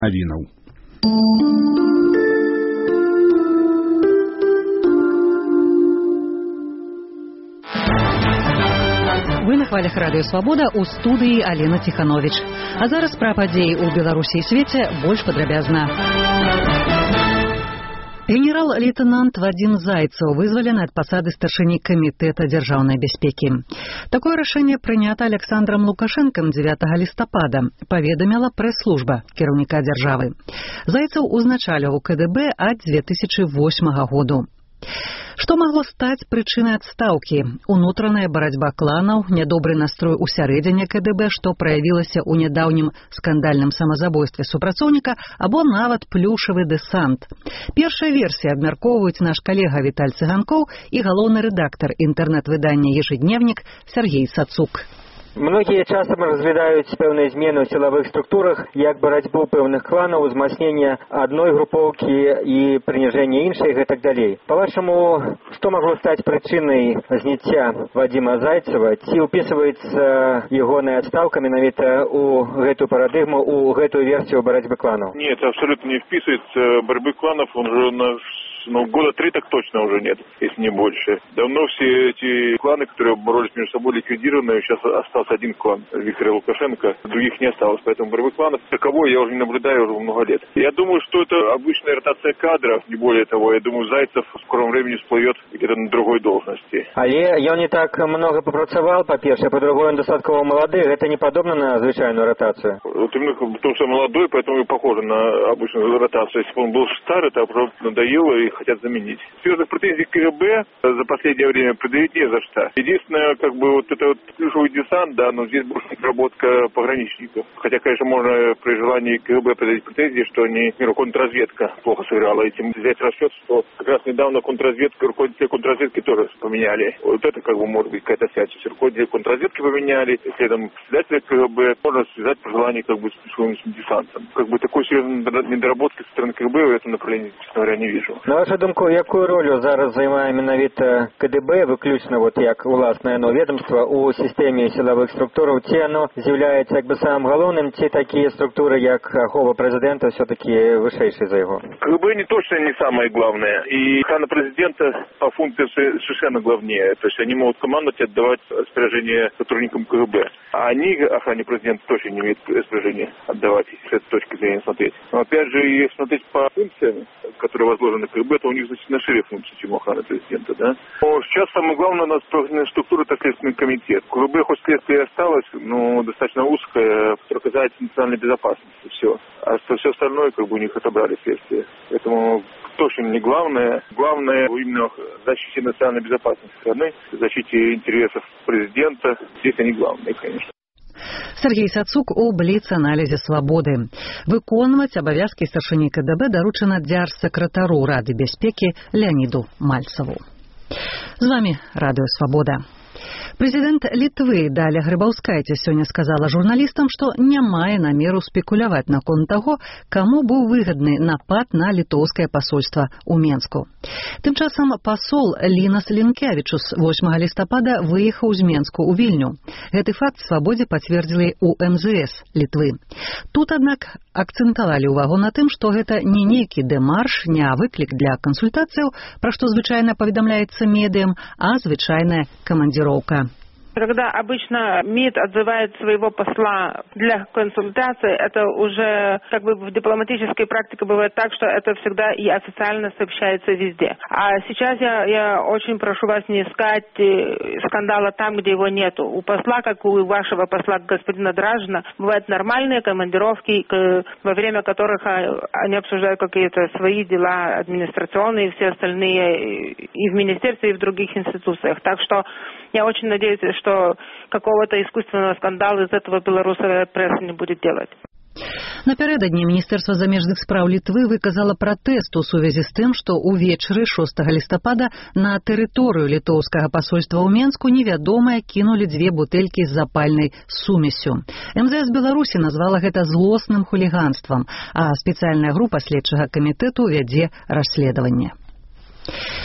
навінаў. Вы на хвалях радыё «Свабода», у студыі Алена Ціхановіч. А зараз пра падзеі ў Беларусі і свеце больш падрабязна. Генерал-лейтенант Вадзім Зайцаў вызвалены ад пасады старшыні камітэта дзяржаўнай бяспекі. Такое рашэнне прынята Александром Лукашэнкам 9 лістапада, паведаміла прэс-служба кіраўніка дзяржавы. Зайцаў узначаліў КДБ ад 2008 году. Што магло стаць прычынай адстаўкі? Унутраная барацьба кланаў, нядобры настрой у сярэдзіне КДБ, што праявілася ў нядаўнім скандальным самазабойстве супрацоўніка, або нават плюшавы дэсант. Першая версія абмяркоўваюць наш калега Віталь Цыганкоў і галоўны рэдактар інтэрнэт-выдання «Ежедневнік» Сергей Сацук. Многія часам разглядаюць пэўныя змены ў сілавых структурах як барацьбу пэўных кланаў, узмацнення адной групоўкі і прыніжэнне іншай і гэтак далей. Па-вашаму, што магло стаць прычынай зняцця Вадзіма Зайцева? Ці ўпісваецца ягоная адстаўка менавіта ў гэтую парадыгму, ў гэтую версію барацьбы кланаў? Нет, абсолютно не вписывается. Борьбы кланов, он же года 3 так точно уже нет, если не больше. Давно все эти кланы, которые боролись между собой, ликвидированы. Сейчас остался один клан Виктора Лукашенко, других не осталось. Поэтому борьбы кланов таковой я уже не наблюдаю уже много лет. Я думаю, что это обычная ротация кадров, не более того. Я думаю, Зайцев в скором времени всплывет где-то на другой должности. Але ён не так много попрацавал, по-перше, по-другому он достатково молодый. Это не подобно на звычайную ротацию? Вот именно потому, что молодой, поэтому и похоже на обычную ротацию. Если бы он был старый, то уже надоело и хотят заменить. Серьезных претензий к КГБ за последнее время предъявить не за что. Единственное, вот это вот ключевой десант, да, но здесь больше разработка пограничников. Хотя, конечно, можно при желании КГБ предъявить претензии, что они, контрразведка плохо сыграла. Этим взять расчет, что как раз недавно руководители контрразведки тоже поменяли. Вот это может быть какая-то связь. Если руководители контрразведки поменяли, следом председателя КГБ, можно связать при желании с ключевым десантом. Такой серьезной недоработки со стороны КГБ в этом направлении, честно говоря, не вижу. На вашу думку, якую роль зараз займае менавіта КДБ, выключна як уласнае ведомство у сістэме сілавых структураў? Ці оно з'яўляецца самым галоўным, ці такія структуры, як ахова прэзідэнта, все-таки вышэйшай за яго? КГБ точно не самое главное. И охрана президента по функции совершенно главнее. То есть они могут командовать и отдавать распоряжение сотрудникам КГБ. А они, охране президента, точно не имеют распоряжения отдавать, если с этой точки зрения смотреть. Но опять же, если смотреть по функциям, которые возложены КГБ, то у них значительно шире функции, чем у охраны президента, да? Но сейчас самое главное у нас структура — это Следственный комитет. КГБ хоть следствие осталось, но достаточно узкое, которое касается национальной безопасности, все. А все остальное у них отобрали следствие. Поэтому точно не главное. Главное именно защите национальной безопасности страны, защите интересов президента. Здесь они главные, конечно. Сергей Сацук у бліц-аналізе «Свабоды». Выконваць абавязкі старшыні КДБ даручана дзяржсакратару Рады бяспекі Леаніду Мальцаву. З вами радыё «Свабода». Прэзідэнт Літвы Даля Грыбаўскайце сёння сказала журналістам, што не мае намеру спекуляваць наконт таго, каму быў выгадны напад на літоўскае пасольства ў Менску. Тым часам пасол Лінас Лінкевічус 8 лістапада выехаў з Менску ў Вільню. Гэты факт «Свабодзе» пацвердзілі ў МЗС Літвы. Тут, аднак, акцэнтавалі ўвагу на тым, што гэта не нейкі дэмарш, не выклік для кансультацыяў, пра што звычайна паведамляецца медыям, а звычайная камандзіроўка. Когда обычно МИД отзывает своего посла для консультации, это уже в дипломатической практике бывает так, что это всегда и официально сообщается везде. А сейчас я очень прошу вас не искать скандала там, где его нету. У посла, как у вашего посла господина Дражина, бывают нормальные командировки, во время которых они обсуждают какие-то свои дела администрационные и все остальные и в министерстве, и в других институциях. Так что я очень надеюсь, что какого-то искусственного скандала из этого белорусская пресса не будет делать. Напярэдадні Міністэрства замежных спраў Літвы выказала пратэст у сувязі з тым, што ўвечары 6 лістапада на тэрыторыю літоўскага пасольства ў Менску невядомыя кінулі 2 бутэлькі з запальнай сумесю. МЗС Беларусі назвала гэта злосным хуліганствам, а спецыяльная група следчага камітэту вядзе расследаванне.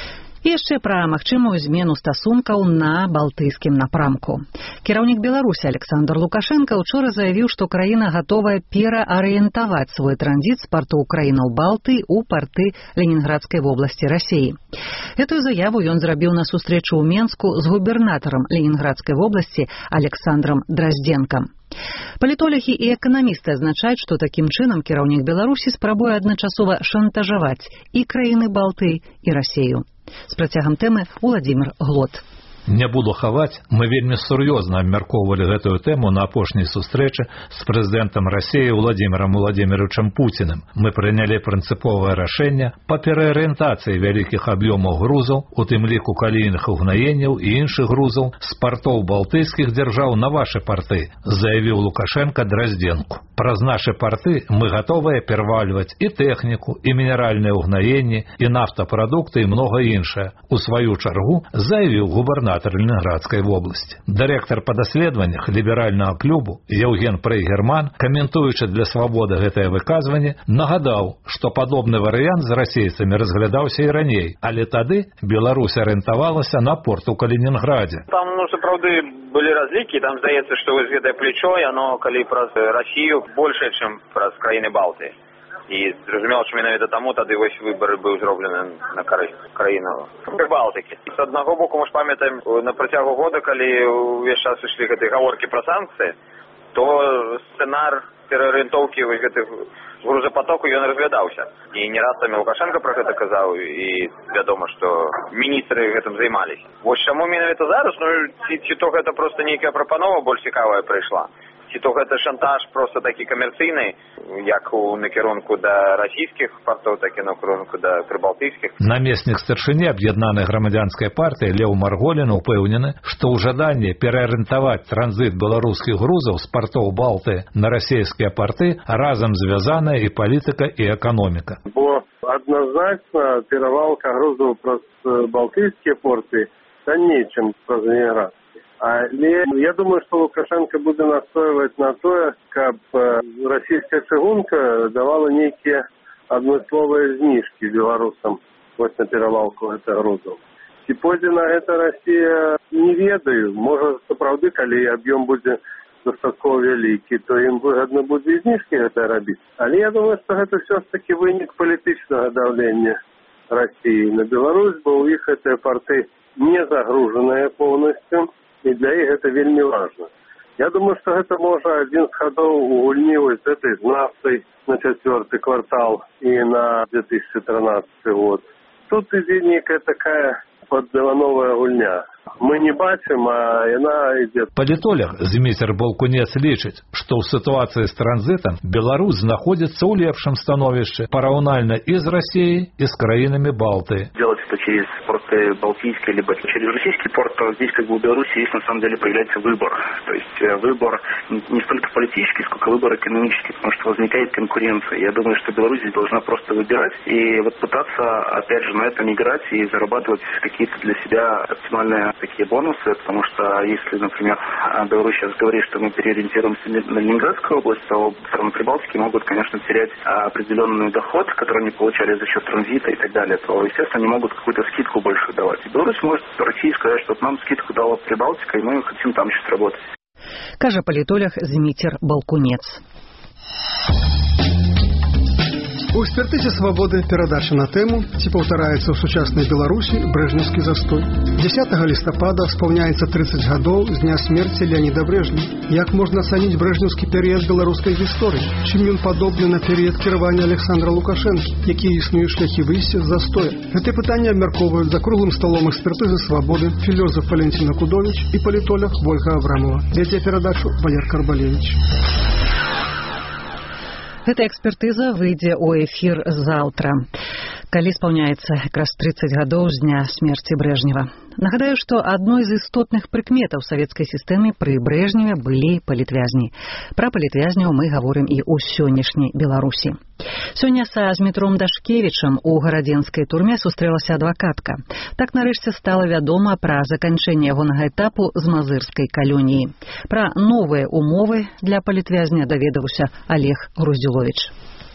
І яшчэ пра магчымую змену стасункаў на балтыйскім напрамку. Кіраўнік Беларусі Александр Лукашенко учора заявіў, што краіна гатовая пераарыентаваць свой транзіт з партоў краінаў Балты ў парты Ленінградскай вобласці Расіі. Гэтую заяву ён зрабіў на сустрэчу ў Менску з губернатарам Ленінградскай вобласці Александром Драздзенкам. Палітолагі і эканамісты адзначаюць, што такім чынам кіраўнік Беларусі спрабуе адначасова шантажаваць і краіны Балты, і Расію. З працягам тэмы Уладзімір Глот. Не буду хаваць, мы вельмі сур'ёзна абмяркоўвалі гэтую тэму на апошняй сустрэчы з прэзідэнтам Расіі Владзімірам Владзіміровичам Пуціным. Мы прынялі прынцыповае рашэнне па пераарыентацыі вялікіх аб'ёмаў грузаў, у тым ліку калійных угнаенняў і іншых грузаў з партоў балтыйскіх дзяржаў на вашы парты, заявіў Лукашенко Драздзенку. Праз нашы парты мы гатовыя перавальваць і тэхніку, і мінеральныя угнаенні, і нафтапрадукты, і многа іншае. У сваю чаргу заявіў губернатар Ленинградской области. Директор по даследованиях либерального клубу Евген Прейгерман, комментуючи для «Свободы» гэтае выказванне, нагадаў, што падобны варыянт з расейцамі разглядаўся і раней, але тады Беларусь арыентавалася на порт у Калининграде. Там, сапраўды, былі разлікі, там здаецца, што вось гэтае плечо, яно, калі праз Расію, большае, чым праз краіны Балты. І зразумела, што менавіта таму тады вось выбар быў зроблены на карысць краінаў Прыбалтыкі. З аднаго боку, мы ж памятаем, на працягу года, калі ўвесь час ішлі гэтыя гаворкі пра санкцыі, то сцэнар пераарыентоўкі вось гэтых грузапатоку ён разглядаўся. І не раз самі Лукашенко пра гэта казаў, і вядома, што міністры гэтым займаліся. Вось чаму менавіта зараз, ці то гэта проста нейкая прапанова больш цікавая прыйшла, ці то гэта шантаж проста такі камерцыйны, як у накірунку да расійскіх партоў, так і накірунку да прыбалтыйскіх. Намеснік старшыні аб'яднанай грамадзянскай партыі Леў Марголін упэўнены, што ў жаданні пераарыентаваць транзіт беларускіх грузаў з партоў Балты на расійскія парты разам звязаная і палітыка, і эканоміка. Бо адназначна перавалка грузаў праз балтыйскія порты танней, чым праз Ленинград. Але я думаю, што Лукашенко будзе настойваць на тое, каб расійская чыгунка давала нейкія адмысловыя зніжкі беларусам вось на перавалку гэтых грузаў. Ці пойдзе на гэта Расія, не ведаю. Можа, сапраўды, калі аб'ём будзе дастаткова вялікі, то ім выгадна будзе зніжкі гэта рабіць. Але я думаю, што гэта ўсё ж такі вынік палітычнага даўлення Расіі на Беларусь, бо ў іх гэтыя парты не загружаныя поўнасцю, і для іх гэта вельмі важна. Я думаю, што гэта можа адзін з хадоў у гульні вось гэтай з нафтай на 4-й квартал і на 2013 год. Тут ідзе нейкая такая поддавановая гульня. Мы не бачым, а яна ідзе. Палітолог Зміцер Балкунец лічыць, што ў сітуацыі з транзітам Беларусь знаходзіцца ў лепшым становішчы параўнальна і з Россией, и с краинами Балты. Делать это через порты Балтийские, либо через российский порт, то здесь как бы у Беларуси есть на самом деле появляется выбор. То есть выбор не столько политический, сколько выбор экономический, потому что возникает конкуренция. Я думаю, что Беларусь здесь должна просто выбирать и вот пытаться, опять же, на этом играть и зарабатывать какие-то для себя оптимальные такие бонусы, потому что если, например, Беларусь сейчас говорит, что мы переориентируемся на Ленинградскую область, то страны Прибалтики могут, конечно, терять определенный доход, который они получали за счет транзита и так далее, то, естественно, они могут какую-то скидку большую давать. И Беларусь может России сказать, что нам скидку дала Прибалтика, и мы хотим там сейчас работать. Каже палітолог Зміцер Балкунец. У экспертызе «Свободы» перадача на тему «Ці паўтараецца ў сучаснай Беларусі брэжнеўскі застой». 10 лістапада спаўняецца 30 гадоў з дня смерці Леоніда Брежнева. Як можна ацаніць брэжнеўскі перыяд беларускай гісторыі? Чым ён падобны на перыяд кіравання Александра Лукашэнкі? Якія існуюць шляхі выйсця з застоя? Гэтыя пытанні абмяркоўваюць за круглым сталом экспертызы «Свободы» філёзаф Валентина Кудович і палітолог Ольга Абрамова. Вядзе перадачу Валер Карбалевич. Гэта экспертыза выйдзе ў эфір заўтра, калі спаўняецца якраз 30 гадоў з дня смерці Брежнева. Нагадаю, што адной з істотных прыкметаў савецкай сістэмы пры Брежневе былі палітвязні. Пра палітвязняў мы гаворым і ў сённяшняй Беларусі. Сёння са Змітром Дашкевічам у гарадзенскай турме сустрэлася адвакатка. Так нарэшце стала вядома пра заканчэнне ягонага этапу з мазырскай калоніі. Пра новыя умовы для палітвязня даведаўся Олег Груздзюловіч.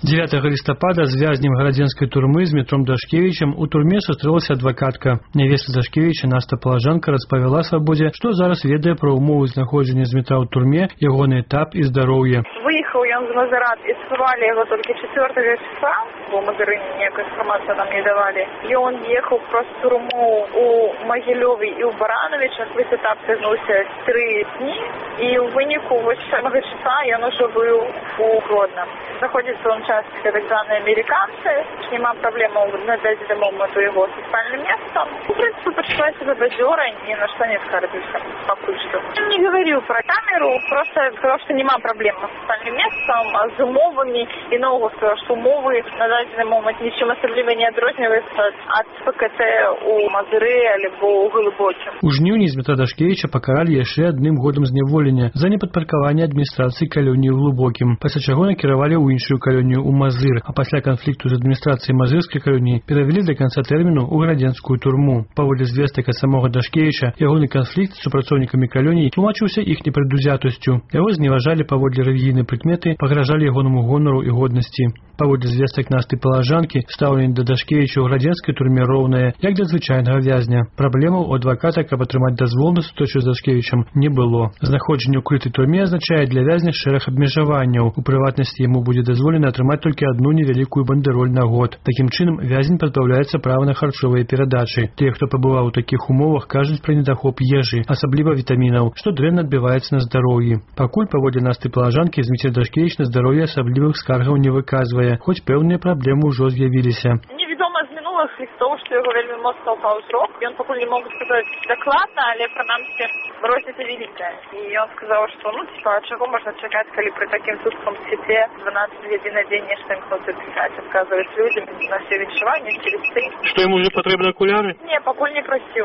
9 лістапада з вязнем гарадзенскай турмы з Дмітром Дашкевічам у турме сустрэлася адвакатка. Нявеста Дашкевіча Наста Палажанка распавяла Свабодзе, што зараз ведае пра умовы знаходжання Дмітра ў турме, ягоны этап і здароўе. Выехаў ён з Мазырат і схавалі яго толькі 4 числа, бо Мазыры ніякую інфармацыю нам не давалі. Ён ехаў праз турму у Магілёве і ў Барановичах, весь этап цягнуўся 3 дні, і ў выніку 8 числа ён ужо быў у Гродно. Знаходзіцца он часто так званые американцы, нема проблемаў надаць за моманту его со спальным местом. В принципе, почувствовала себя бадёра, ни на что не скорбился, покуль что. Он не говорил про камеру, просто сказал, что нема проблем с спальным местом, с умовами, и нового сказал, что умовы на дадзены момент ничем особливо не адрозніваюцца от ПКТ у Мазыры альбо у Глыбокім. У жніўні Дмітра Дашкевіча пакаралі яшчэ 1 годам зняволення за непадпаркаванне адміністрацыі калоніі ў Глыбокім, пасля чаго накіравалі ў іншую калонію ў Мазыр, а пасля канфлікту з адміністрацыяй мазырскай калоніі перавялі да канца тэрміну ў гарадзенскую турму. Паводле звестак ад самога Дашкевіча, ягоны канфлікт з супрацоўнікамі калоніі тлумачыўся іх непрадузятасцю. Яго зневажалі паводле рэлігійнай прыкметы, пагражалі ягонаму гонару і годнасці. Паводле звестак Насты Палажанкі, стаўленне да Дашкевіча ў гарадзенскай турме роўнае, як да звычайнага вязня. Праблемаў у адваката, каб атрымаць дазвол на сустрэчу з Дашкевічам, не было. Знаходжанне ў крытай турме азначае для вязня шэраг абмежаванняў. У прыватнасці яму будзе дазволена атрымаць толькі одну невялікую бандэроль на год. Такім чынам вязень пазбаўляецца права на харчовыя перадачы. Тыя, хто пабываў у такіх умовах, кажуць пра недахоп ежы, асабліва вітамінаў, што дрэнна адбіваецца на здароўі. Пакуль паводле Насты Палажанкі Дмітрий Дашкевіч на здароўе асаблівых скаргаў не выказвае, хоць пэўныя праблемы ўжо з'явіліся. Невідома з мінулых лістаў, што яго вельмі моцна ўпаў зрок. Ён пакуль не мог сказаць дакладна, але прынамсі розніца вялікая. І ён сказаў, што чаго можна чакаць, калі пры такім хуткім свеце 12 гадзін на дзень нешта ім хочуць пісаць, адказваюць людзям на все віншаванні через ты. Што яму ўжо патрэбны акуляры? Не, пакуль не просіў.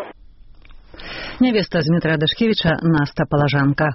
Нявеста Дмітра Дашкевіча Наста Палажанка.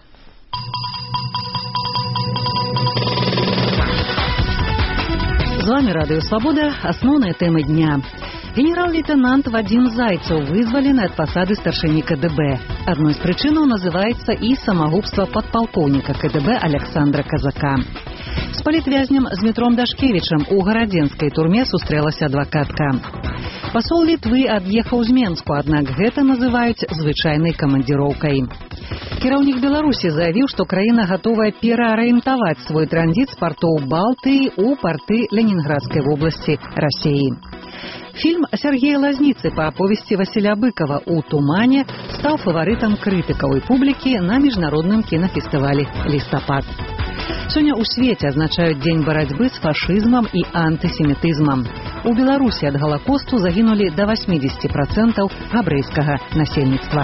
З вами Радыё Свабода. Асноўныя тэмы дня. Генерал-лейтенант Вадим Зайцев вызвалены ад пасады старшыні КДБ. Адной з прычынаў называецца і самагубства падпалкоўніка КДБ Александра Казака. З палітвязнем Дмітром Дашкевічам у гарадзенскай турме сустрэлася адвакатка. Пасол Літвы ад'ехаў з Менску, аднак гэта называюць звычайнай камандзіроўкай. Кіраўнік Беларусі заявіў, што краіна гатовая пераарыентаваць свой транзіт з партоў Балтыі ў парты Ленінградскай вобласці Расіі. Фільм Сергея Лазніцы па аповесці Васіля Быкова «У тумане» стаў фаварытам крытыкаў і публікі на міжнародным кінафестывалі «Лістапад». Сёння ў свеце адзначаюць дзень барацьбы з фашызмам і антысемітызмам. У Беларусі ад Галакосту загінулі да 80% габрэйскага насельніцтва.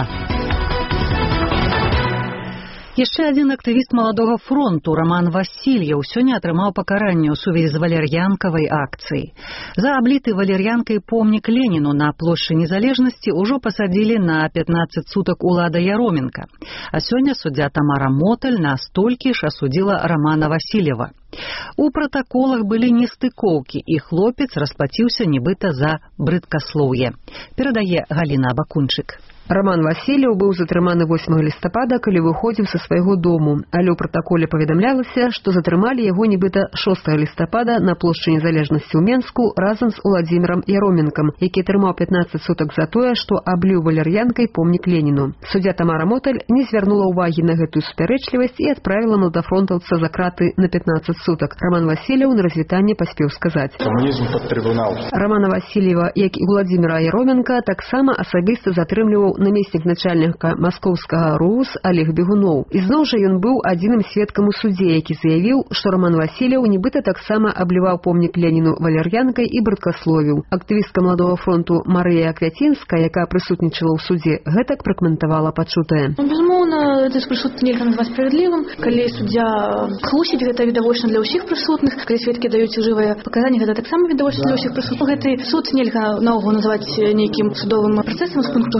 Яшчэ адзін актывіст маладога фронту Роман Васильев сёння атрымаў пакаранне ў сувязі з валер'янкавай акцыяй. За абліты валер'янкай помнік Леніну на плошчы Незалежнасці ўжо пасадзілі на 15 сутак улада Яроменка. А сёння суддзя Тамара Моталь на столькі ж асудзіла Романа Васильева. У пратаколах былі нестыкоўкі, і хлопец расплаціўся нібыта за брыдкаслоўе. Перадае Галіна Абакунчык. Роман Васильев быў затрыманы 8 лістапада, калі выходзіў са свайго дому, але ў пратаколе паведамлялася, што затрымалі яго нібыта 6 лістапада на плошчы Незалежнасці ў Менску разам з Уладзімірам Яроменкам, які атрымаў 15 сутак за тое, што абліў валер'янкай помнік Леніну. Суддзя Тамара Моталь не звярнула ўвагі на гэтую супярэчлівасць і адправіла маладафронтаўца за краты на 15 сутак. Роман Васильев на развітанне паспеў сказаць: «Камунізм пад трыбунал». Романа Васильева, як і Уладзіміра Яроменка, таксама асабіста затрымліваў намеснік начальніка маскоўскага РУС Олег Бегунов. І зноў жа ён быў адзіным сведкам у судзе, які заявіў, што Роман Васильев нібыта таксама абліваў помнік Леніну валер'янкай і брыдкасловіў. Актывістка маладога фронту Марыя Квяцінская, якая прысутнічала ў судзе, гэтак пракаментавала пачутае. Безумоўна, гэты прысуд нельга назваць справядлівым. Калі суддзя хлусіць, гэта відавочна для ўсіх прысутных. Калі сведкі даюць ужывыя паказанні, гэта таксама відавочна для ўсіх прысутных. Гэты суд нельга наогул называць нейкім судовым працэсам з пункту гледжання права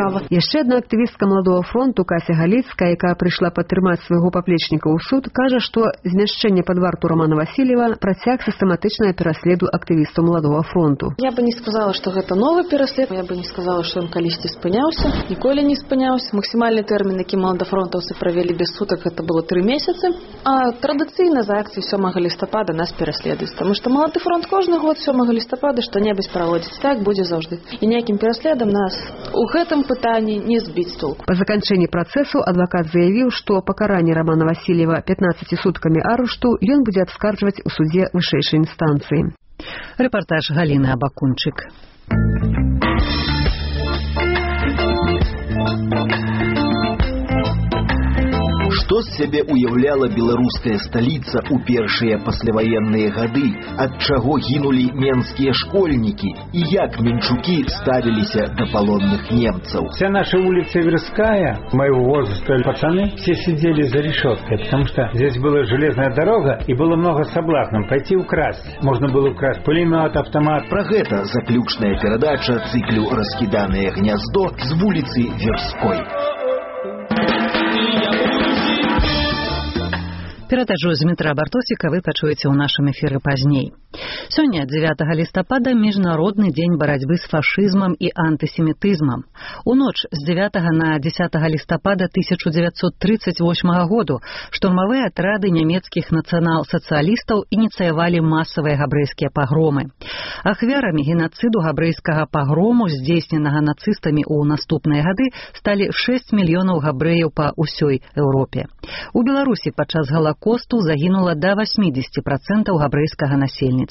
права. Яшчэ адна актывістка Маладога фронту Кася Галіцкая, якая прыйшла падтрымаць свайго паплечніка ў суд, кажа, што змяшчэнне пад варту Романа Васильева працяг сістэматычнага пераследу актывістаў Маладога фронту. Я бы не сказала, што гэта новы пераслед, я бы не сказала, што ён калісьці спыняўся, ніколі не спыняўся. Максімальны тэрмін, які маладафронтаўцы правялі без сутак, гэта было 3 месяцы, а традыцыйна за акцыю 7 лістапада нас пераследуюць, таму што Малады фронт кожны год 7 лістапада што-небудзь праводзіць, так будзе заўжды. І ніякім пераследам нас у гэтым пытанні не збіць з толку. Па заканчэнні працэсу адвакат заявіў, што пакаранне Романа Васильева 15 суткамі арышту ён будзе абскарджваць у судзе вышэйшай інстанцыі. Рэпартаж Галіны Абакунчык. Што з сябе уяўляла беларуская сталіца ў першыя пасляваенныя гады, ад чаго гінулі менскія школьнікі і як менчукі ставіліся да палонных немцаў. Вся наша улица Верская, моего возраста пацаны, все сидели за решеткой, потому что здесь была железная дорога и было много соблазнов пойти украсть. Можно было украсть пулемет, автомат. Пра гэта заключная перадача цыклю «Раскіданае гняздо» з вуліцы Верской. Перадачу з Дмітра Бартосіка вы пачуеце ў нашым эфіры пазней. Сёння, 9 лістапада, міжнародны дзень барацьбы з фашызмам і антысемітызмам. У ноч з 9 на 10 лістапада 1938 году штурмавыя атрады нямецкіх нацыянал-сацыялістаў ініцыявалі масавыя габрэйскія пагромы. Ахвярамі генацыду габрэйскага пагрому, здзейсненага нацыстамі ў наступныя гады, сталі 6 мільёнаў габрэяў па ўсёй Еўропе. У Беларусі падчас Галакосту загінула да 80% габрэйскага насельніцтва.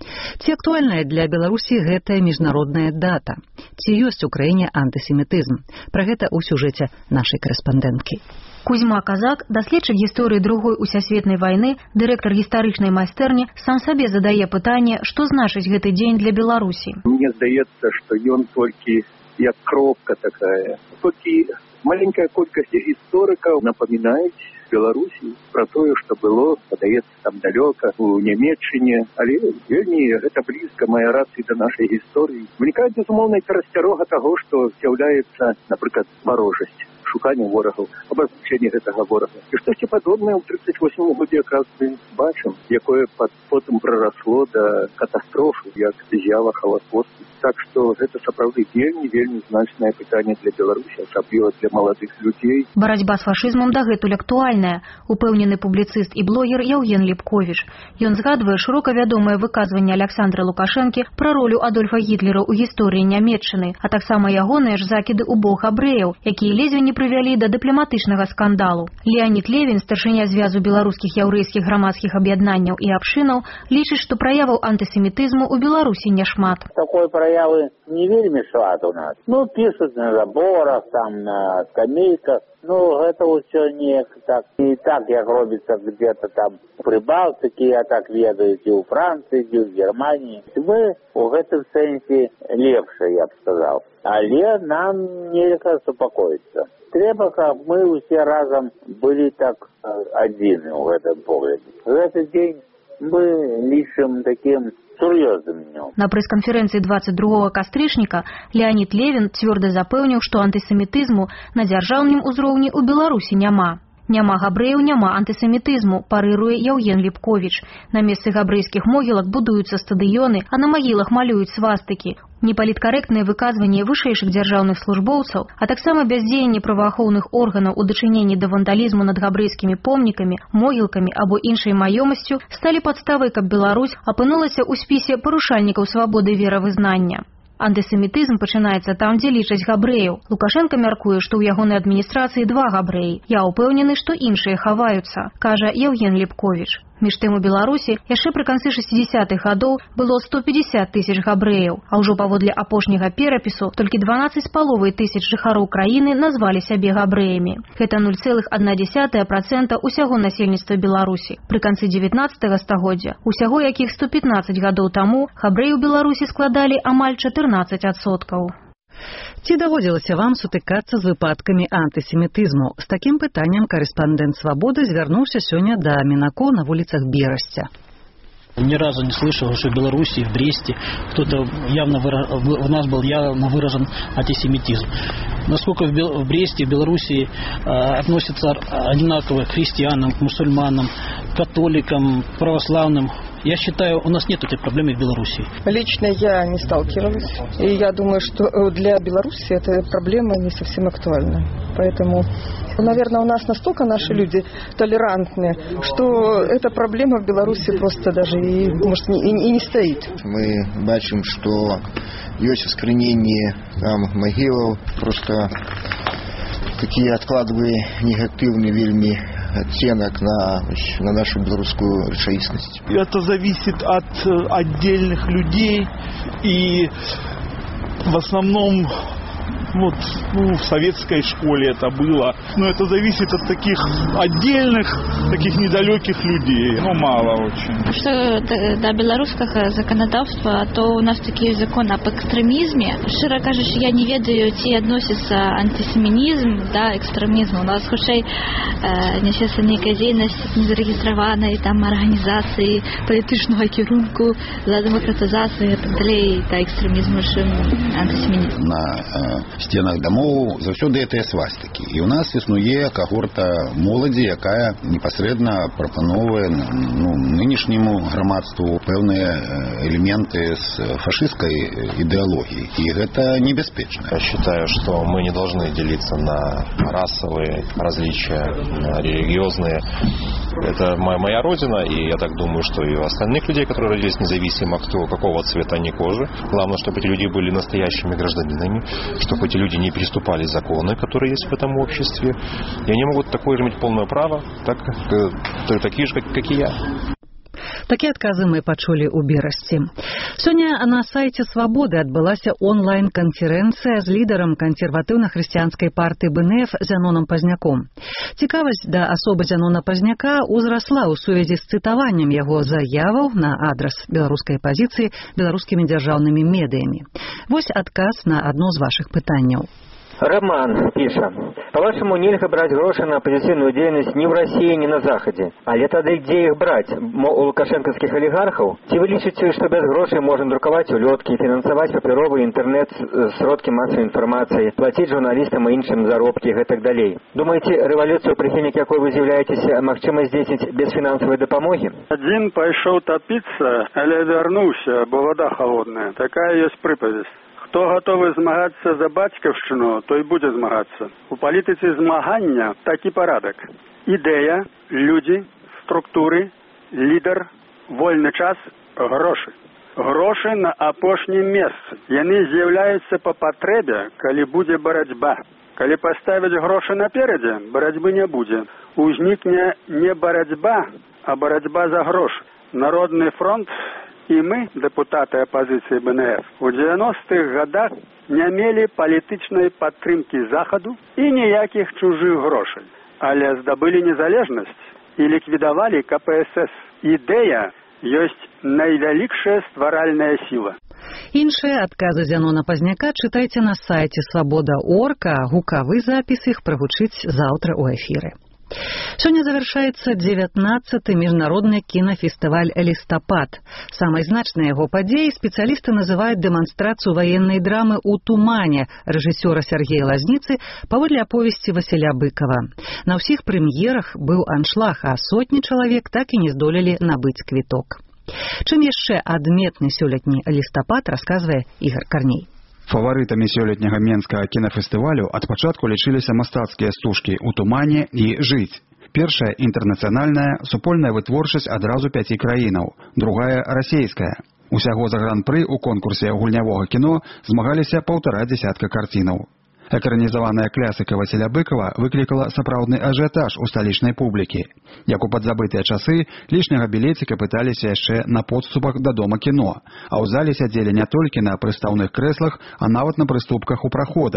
Ці актуальная для Беларусі гэтая міжнародная дата? Ці ёсць у краіне антысемітызм? Пра гэта ў сюжэце нашай корэспандэнткі. Кузьма Казак, даследчык гісторыі Другой усесветнай вайны, дырэктар гістарычнай майстэрні, сам сабе задае пытанне, што значыць гэты дзень для Беларусі. Мне здаецца, што ён толькі як кропка такая. Толькі маленькая колькасць гісторыкаў напамінаюць Беларусі пра тое, што было, падаецца, там далёка, у Нямецчыне, але вельмі гэта блізка мае рацыі да нашай гісторыі. Вынікае, безумоўна, перасцярога таго, што з'яўляецца, напрыклад, варожасць, шуканне ворагаў, абазначэнне гэтага ворага. І штосьці падобнае ў 38 годзе якраз мы бачым, якое потым прарасло да катастрофы, як з'ява Халакосту. Так што гэта сапраўды вельмі значнае пытанне для Беларусі, асабліва для маладых людзей. Барацьба з фашызмам дагэтуль актуальная, упэўнены публіцыст і блогер Яўген Ліпковіч. Ён згадвае шырока вядомае выказванне Аляксандра Лукашэнкі пра ролю Адольфа Гітлера ў гісторыі Нямецчыны, а таксама ягоныя ж закіды ў бок габрэяў, якія ледзьве не прывялі да дыпламатычнага скандалу. Леанід Левін, старшыня звязу беларускіх яўрэйскіх грамадскіх аб'яднанняў і абшынаў, лічыць, што праяваў антысемітызму ў Беларусі няшмат. Проявы не вельмі шмат у нас. Пишут на заборах, там, на скамейках. Это ўсё не так. І так, як робіцца где-то там в Прибалтике, я так ведаю, і ў Францыі, і ў Германії. Мы у гэтым сэнсе лепше, я б сказал. Але нам нельга супакоіцца. Трэба, каб мы усе разам былі так адзіны ў гэтым поглядзе. Гэты дзень мы лічым таким сур'ёзным днём. На прэс-канферэнцыі 22 кастрычніка Леанід Левін цвёрда запэўніў, што антысемітызму на дзяржаўным узроўні ў Беларусі няма. Няма габрэяў, няма антысемітызму, парыруе Яўген Ліпковіч. На месцы габрэйскіх могілак будуюцца стадыёны, а на магілах малююць свастыкі. Непаліткарэктнае выказванне вышэйшых дзяржаўных службоўцаў, а таксама бяздзеянне праваахоўных органаў у дачыненні да вандалізму над габрэйскімі помнікамі, могілкамі або іншай маёмасцю сталі падставай, каб Беларусь апынулася ў спісе парушальнікаў свабоды веравызнання. Антысемітызм пачынаецца там, дзе лічаць габрэяў. Лукашенко мяркуе, што ў ягонай адміністрацыі 2 габрэі. Я ўпэўнены, што іншыя хаваюцца, кажа Яўген Ліпковіч. Між тым у Беларусі яшчэ пры канцы 60-х гадоў было 150 тысяч габрэяў, а ўжо паводле апошняга перапісу толькі 12,5 тысяч жыхароў краіны назвалі сябе габрэямі. Гэта 0,1% усяго насельніцтва Беларусі. Пры канцы 19-го стагоддзя, усяго якіх 115 гадоў таму, габрэі ў Беларусі складалі амаль 14%. Ці даводзілася вам сутыкацца з выпадкамі антысемітызму? З такім пытаннем корэспандэнт «Свабоды» звярнуўся сёння да Мінако на вуліцах Берасця. Ни разу не слышал, что в Беларуси, в Бресте кто-то у нас был явно выражен антисемитизм. Насколько в Бресте, в Беларуси относятся одинаково к христианам, к мусульманам, к католикам, к православным, я считаю, у нас нет этих проблем в Беларуси. Лично я не сталкивалась. И я думаю, что для Беларуси эта проблема не совсем актуальна. Поэтому, наверное, у нас настолько наши люди толерантны, что эта проблема в Беларуси просто даже может, и не стоит. Мы бачим, что есть искоренение там могил, просто такие откладывая негативные вельми оттенок на нашу белорусскую речаисность. Это зависит от отдельных людей, и в основном в советской школе это было. Но это зависит от таких отдельных, таких недалеких людей. Мало очень. Что до белорусского законодавства, то у нас такие законы об экстремизме. Широко кажучи, я не ведаю, ці относится антисеминизм, да, экстремизм. У нас хутчэй нечасто некая дзейнасць незарэгістраванай там арганізацыі палітычнага кірунку за дэмакратызацыю і так далей, та экстремизм, чым антисемінізм. На стенах домов заўсёды гэтыя свастыкі. І ў нас існуе кагорта моладзі, якая непасрэдна прапановвае нынешняму грамадству пэўныя элементы з фашысцкай ідэалогіі. И это небеспечно. Я считаю, что мы не должны делиться на расовые различия, на религиозные. Это моя родина, и я так думаю, что и у остальных людей, которые родились независимо, какого цвета они кожи. Главное, чтобы эти люди были настоящими гражданинами, чтобы эти люди не переступали законы, которые есть в этом обществе. И они могут такое же иметь полное право, такие же, как и я. Такія адказы мы пачулі ў берасці. Сёння на сайце «Свабоды» адбылася онлайн-канферэнцыя з лідарам кансерватыўна-хрысціянскай партыі БНФ Зянонам Пазняком. Цікавасць да асобы Зянона Пазняка ўзрасла ў сувязі з цытаваннем яго заяваў на адрас беларускай апазіцыі беларускімі дзяржаўнымі медыямі. Вось адказ на адно з вашых пытанняў. Роман піша: по-вашему, нельга брать гроши на оппозиционную деятельность ни в России, ни на Заходе. Але тады где их брать? У лукашенковских олигархов? Ці вы лічыце, что без грошей можно друковать улетки, финансовать папіровый интернет, сродки массовой информации, платить журналистам и іншим заробки и так далее? Думаете, революцию, прихильник якой вы з'являетесь, магчыма здзейсніць без финансовой дапамоги? Один пошел топиться, але вернулся, бо вода холодная. Такая есть приповесть. Хто готовий змагатися за батьківщину, той буде змагатися. У політиці змагання такий порядок. Ідея, люди, структури, лідер, вольний час, гроші. Гроші на апошнім місці. Вони з'являються по потребі, коли буде боротьба. Коли поставить гроші напереді, боротьби не буде. Узникне не боротьба, а боротьба за гроші. Народний фронт и мы, депутаты оппозиции БНФ, в 90-х годах не имели політичної підтримки Заходу и ніяких чужих грошей. Але здобыли незалежность и ликвидовали КПСС. Идея есть найвялікшая стваральная сила. Іншыя адказы Зянона Пазняка чытайце на сайце «Свобода.орг», а гукавы запіс іх прагучыць заўтра ў эфіры. Сёння завершаецца 19-й міжнародны кінафестываль «Лістапад». Самай значнай яго падзеяй спецыялісты называюць дэманстрацыю ваеннай драмы «У тумане» рэжысёра Сергея Лазніцы паводле аповесці Васіля Быкова. На ўсіх прэм'ерах быў аншлаг, а сотні чалавек так і не здолелі набыць квіток. Чым яшчэ адметны сёлетні «Лістапад», расказвае Ігор Карней. Фаварытамі сёлетняга менскага кінафестывалю ад пачатку лічыліся мастацкія стужкі «У тумане» і «Жыць». Першая інтэрнацыянальная супольная вытворчасць адразу 5 краінаў, другая расейская. Усяго за гран-пры ў конкурсе гульнявога кіно змагаліся 1,5 дзесятка карцінаў. Экранізаваная класіка Васіля Быкова выклікала сапраўдны ажыятаж у сталічнай публікі. Як у падзабытыя часы, лішняга білеціка пыталіся яшчэ на подступах да дома кіно, а ў зале сядзелі не толькі на прыстаўных крэслах, а нават на прыступках у праходах.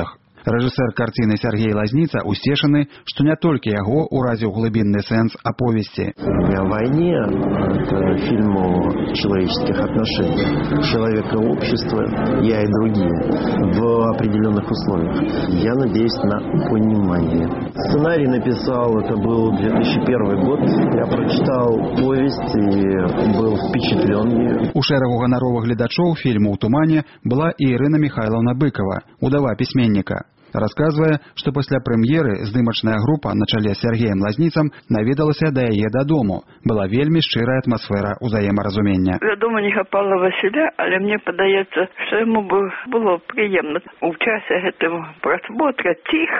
Рэжысэр карціны Сергей Лазніца усцешаны, што не толькі яго уразіў глыбінны сэнс аповесці. «О войне» — это фильм о человеческих отношениях. Человек и общество, я и другие, в определенных условиях. Я надеюсь на понимание. Сценарий написал, это был 2001 год. Я прочитал повесть и был впечатлен ею. У шэрагу ганаровых гледачоў фільму «У тумане» была і Ірына Михайловна Быкова, удава пісьменніка. Расказвае, што пасля прэм'еры здымачная група на чале з Сергеем Лазніцам наведалася да яе дадому. Была вельмі шчырая атмасфера ўзаемаразумення. Вядома, не хапала Васіля, але мне падаецца, што яму было прыемна у часе гэтага прасмотра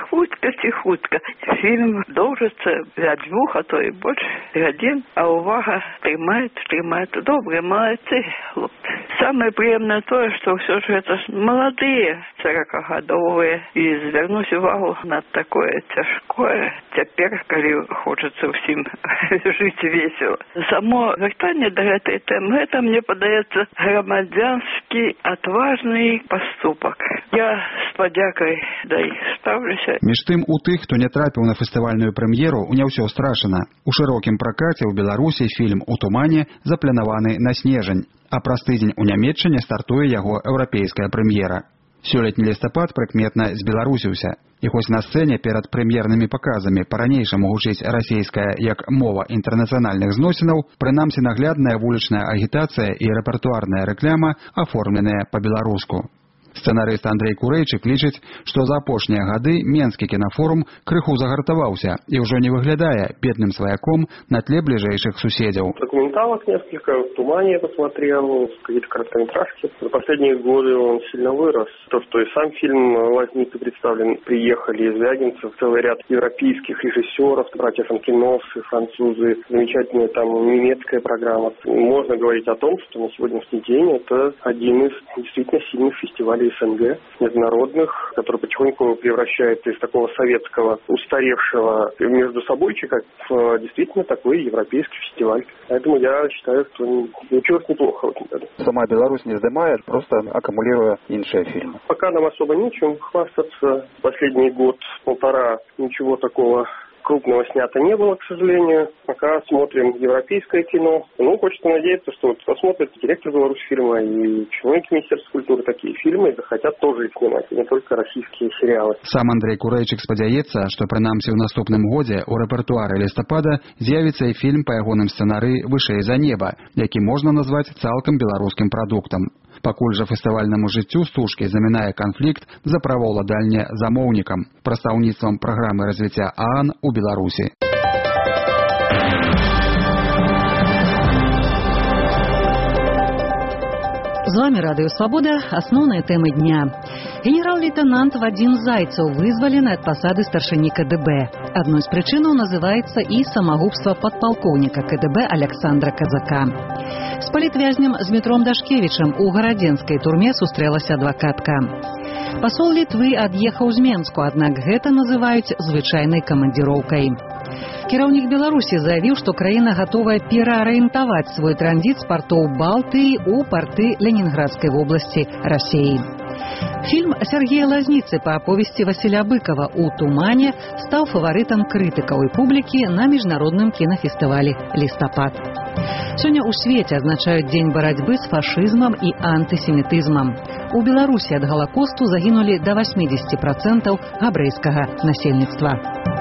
ціхутка. Фільм доўжыцца ля 2, а то і больш гадзін, а увага трымаецца. Добрыя, малайцы, хлопцы. Самае прыемнае тое, што ўсё ж гэта маладыя 40-гадовыя і звярнуць увагу на такое цяжкое цяпер, калі хочацца ўсім жыць весела. Само вяртанне да гэтай тэмы, гэта, мне падаецца, грамадзянскі адважны паступак. Я з падзякай да іх стаўлюся. Між тым, у тых, хто не трапіў на фестывальную прэм'еру, не ўсё страшана. У шырокім пракаце ў Беларусі фільм «У тумане» запланаваны на снежань, а праз тыдзень у Нямецчыне стартуе яго еўрапейская прэм'ера. Сёлетні лістапад прыкметна збеларусіўся. І хоць на сцэне перад прэм'ернымі паказамі па-ранейшаму гучыць расейская як мова інтэрнацыянальных зносінаў, прынамсі наглядная вулічная агітацыя і рэпертуарная рэкляма аформленыя па-беларуску. Сцэнарыст Андрей Курэйчык лічыць, што за апошнія гады Менскі кінафорум крыху загартаваўся і ўжо не выглядае бедным сваяком на тле бліжэйшых суседзяў. Документалок несколько, «В тумане» я посмотрел, какие-то короткометражки. За последние годы он сильно вырос. То, что и сам фильм Лазницы представлен, приехали из Звягинцев целый ряд европейских режиссеров, братья Фанкиновцы, французы, замечательная там немецкая программа. Можно говорить о том, что на сегодняшний день это один из действительно сильных фестивалей СНГ, международных, который потихоньку превращается из такого советского, устаревшего между собойчика в действительно такой европейский фестиваль. Поэтому я считаю, что ничего неплохо в этом году. Сама Беларусь не вздымает, просто аккумулируя иншие фильмы. Пока нам особо нечем хвастаться. Последний год-полтора ничего такого крупного снято не было, к сожалению. Пока смотрим европейское кино. Хочется надеяться, что посмотрят директор Беларусьфильма и чиновники Министерства культуры такие фильмы и захотят тоже их снимать, а не только российские сериалы. Сам Андрей Курэйчык спадзяецца, што прынамсі ў наступным годзе ў рэпертуары лістапада з'явіцца і фільм па ягоным сцэнары «Вышэй за неба», які можна назваць цалкам беларускім прадуктам. Пакуль жа фестывальнаму жыццю стужкі замінае канфлікт за праваўладанне замоўнікам, прадстаўніцтвам праграмы развіцця ААН у Беларусі. З вами Радыё Свабода. Асноўныя тэмы дня. Генерал-лейтенант Вадзім Зайцаў вызвалены ад пасады старшыні КДБ. Адной з прычынаў называецца і самагубства падпалкоўніка КДБ Александра Казака. З палітвязнем Змітром Дашкевічам у гарадзенскай турме сустрэлася адвакатка. Пасол Літвы ад'ехаў з Менску, аднак гэта называюць звычайнай камандзіроўкай. Кіраўнік Беларусі заявіў, што краіна гатовая пераарыентаваць свой транзіт з партоў Балтыі ў парты Ленінградскай вобласці Расіі. Фільм Сергея Лазніцы па аповесці Васіля Быкова «У тумане» стаў фаварытам крытыкаў і публікі на міжнародным кінафестывалі «Лістапад». Сёння ў свеце адзначаюць дзень барацьбы з фашызмам і антысемітызмам. У Беларусі ад галакосту загінулі да 80% габрэйскага насельніцтва.